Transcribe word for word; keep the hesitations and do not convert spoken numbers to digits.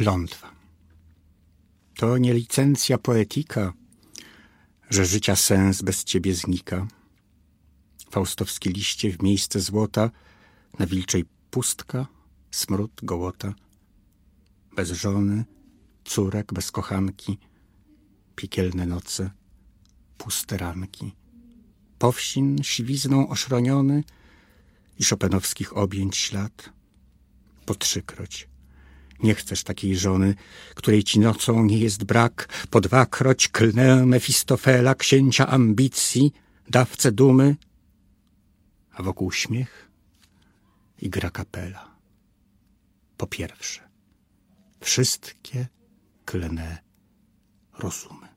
Klątwa. To nie licencja poetika, że życia sens bez ciebie znika. Faustowskie liście w miejsce złota, na wilczej pustka, smród, gołota. Bez żony, córek, bez kochanki, piekielne noce, puste ranki. Powsin siwizną oszroniony i szopenowskich objęć ślad. Po trzykroć. Nie chcesz takiej żony, której ci nocą nie jest brak. Po dwakroć klnę Mefistofela, księcia ambicji, dawcę dumy, a wokół śmiech i gra kapela. Po pierwsze, wszystkie klnę rozumy.